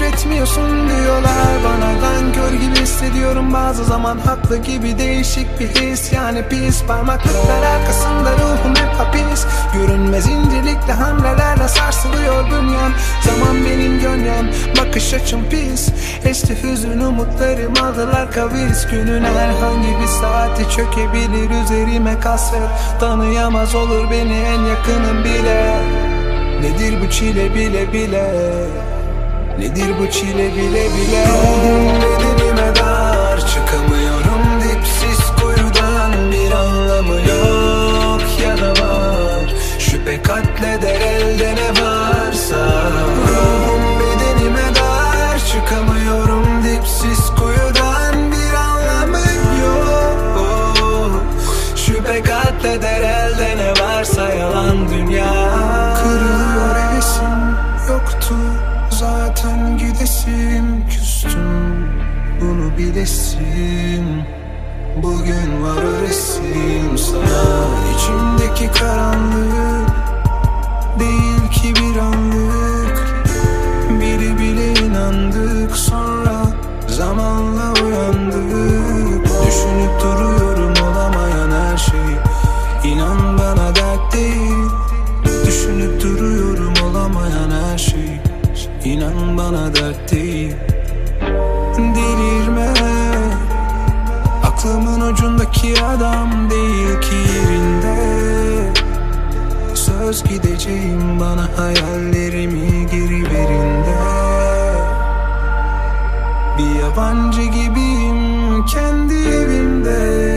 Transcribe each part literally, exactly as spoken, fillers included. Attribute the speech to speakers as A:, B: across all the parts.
A: keşfetmiyorsun diyorlar bana. Nankör gibi hissediyorum bazı zaman, haklı gibi değişik bir his. Yani pis parmaklıklar arkasında ruhum hep hapis. Görünmez incelikle hamlelerle sarsılıyor dünyam. Zaman benim gölgem, bakış açım pis. Esti hüzün umutlarım, aldılar kavis. Günün herhangi bir saati çökebilir üzerime kasvet. Tanıyamaz olur beni en yakınım bile. Nedir bu çile bile bile, nedir bu çile bile bile. Ruhum bedenime dar, çıkamıyorum dipsiz kuyudan. Bir anlamı yok ya da var, şüphe katleder elde ne varsa. Ruhum bedenime dar, çıkamıyorum dipsiz kuyudan. Bir anlamı yok, şüphe katleder elde ne varsa. Yalan dünya. Kırılıyor hevesim, yoktu zaten gidesim. Küstüm, bunu bilesin. Bugün var o resim sana. İçimdeki karanlık değil ki bir anlık. Bile bile inandık, sonra zamanla uyandık. Düşünüp duruyorum olamayan her şeyi. İnan bana dert değil. Düşünüp duruyorum olamayan her şeyi. İnan bana dert değil. Delirme, aklımın ucundaki adam değil ki yerinde. Söz gideceğim, bana hayallerimi geri verin de. Bir yabancı gibiyim kendi evimde.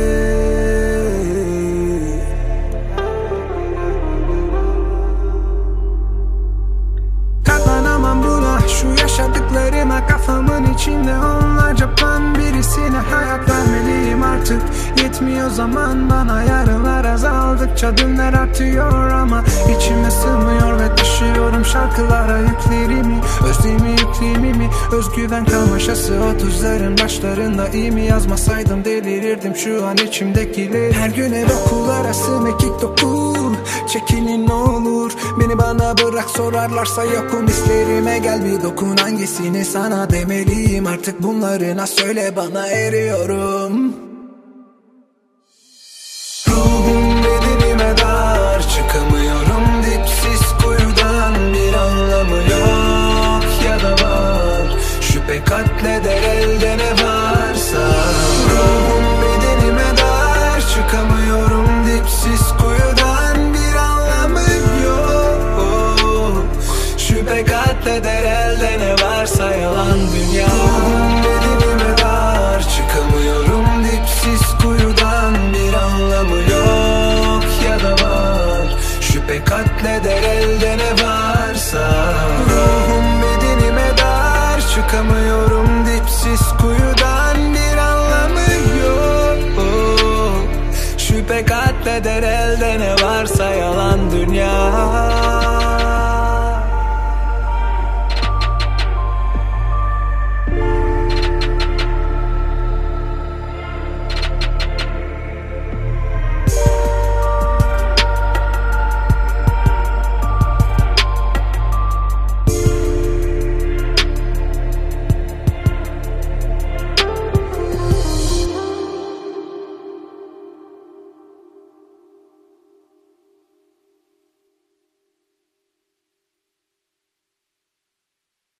A: Yaşadıklarıma kafamın içinde onlarca plan. Birisine hayat vermeliyim artık. Yetmiyor zaman bana, yarınlar azaldıkça dünler artıyor. Ama içime sığmıyor ve taşıyorum şarkılara yüklerimi. Özlemi yüklemimi, özgüven kamaşası otuzların başlarında. İyi mi yazmasaydım delirirdim şu an içimdekileri. Her gün ev okul arası mekik dokun. Çekilin ne olur, beni bana bırak, sorarlarsa yokum. İsterime gel bir dokun, hangisini sana demeliyim artık bunlarına, söyle bana, eriyorum. Ruhum bedenime dar, çıkamıyorum dipsiz kuyudan. Bir anlamı yok ya da var, şüphe katleder elde ne varsa. Ruhum bedenime dar, çıkamıyorum dipsiz kuyudan. Bir anlamı yok, şüphe katleder elde ne varsa. Yalan dünya. Ruhum bedenime dar, çıkamıyorum dipsiz kuyudan. Bir anlamı yok ya da var, şüphe katleder elde ne varsa. Ruhum bedenime dar, çıkamıyorum